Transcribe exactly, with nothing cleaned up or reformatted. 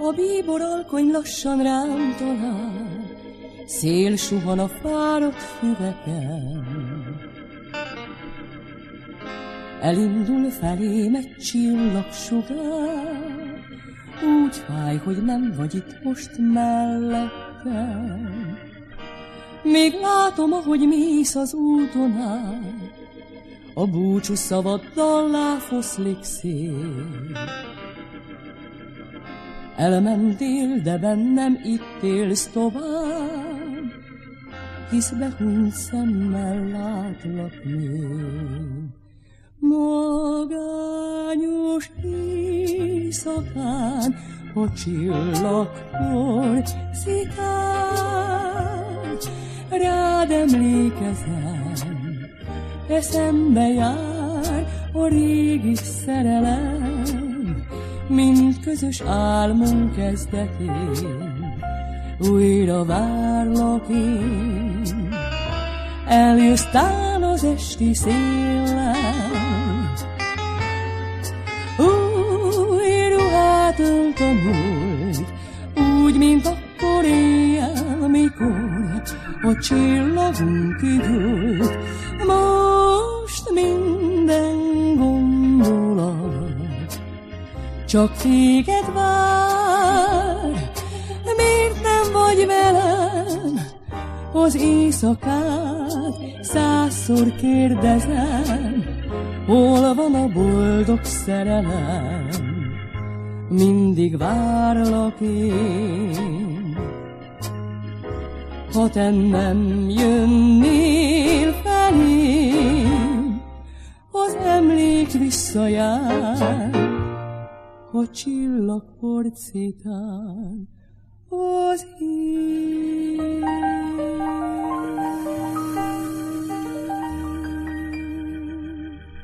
A bíbor alkony lassan rám talál, szél suhan a fáradt füveken. Elindul felém egy csillagsugár, úgy fáj, hogy nem vagy itt most mellettem. Még látom, ahogy mész az úton át, a búcsú szavaddal láfoszlik szél. Elmentél, de bennem itt élsz tovább, hisz behunyt szemmel látlak még. Magányos éjszakán a csillagkor szitál, rád emlékezem, eszembe jár a régi szerelem, mint közös álmunk kezdetén, újra várlak én. Eljössz tán az esti széllel, új ruhát ölt a múlt, úgy, mint akkor éjjel, mikor a csillagunk kigyújt. Most minden gondolat csak téged vár, miért nem vagy velem az éjszakát? Százszor kérdezem, hol van a boldog szerelem? Mindig várlak én. Ha te nem jönnél felém, az emlék visszajár, a csillagporcitán az